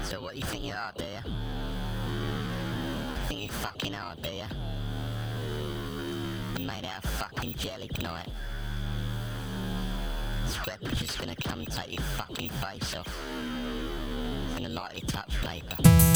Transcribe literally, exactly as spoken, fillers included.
So what do you think you are, do you? Think you fucking are, do you? You made out of fucking jelly tonight. Scrapper's just gonna come and take your fucking face off. It's gonna lightly touch paper.